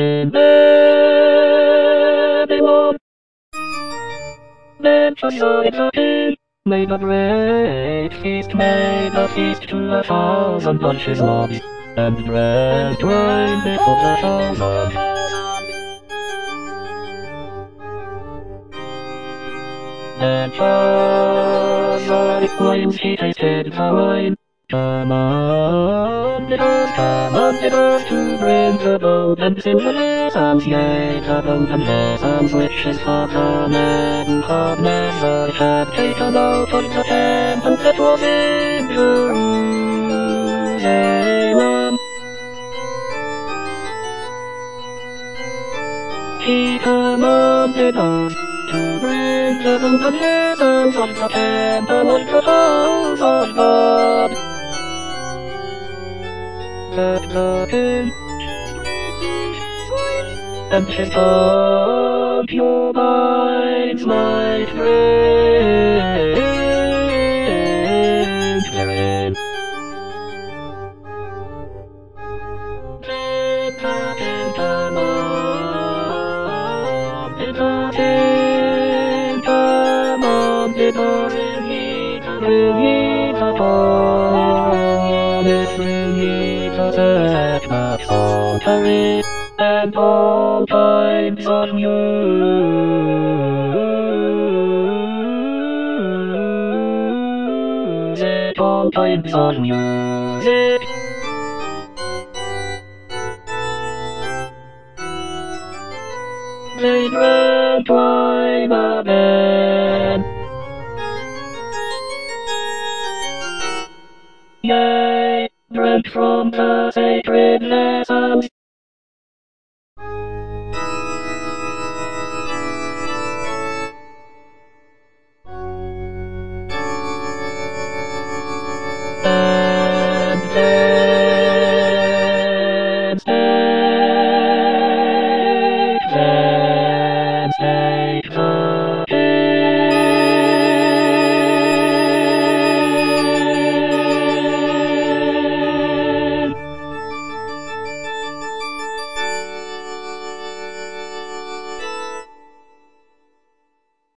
in everyone. Then joy appeared, made a great feast, made a feast to 1,000 bunches long, and bread wine before the 1,000. Then joy wines he tasted the wine. Come on, neighbors, to bring the boat and sing the lessons, yea, the boat and lessons, which is for the Nebuchadnezzar had taken out of the temple that was in Jerusalem. He commanded us to bring the boat and lessons of the temple of the house of God. That the king and his concubines might drink therein. Then the king commanded bring ye the promise, bring ye the setbacks on the wreath, and all kinds of music, all kinds of music. They drank wine again. Yea, drank from the sacred vessels,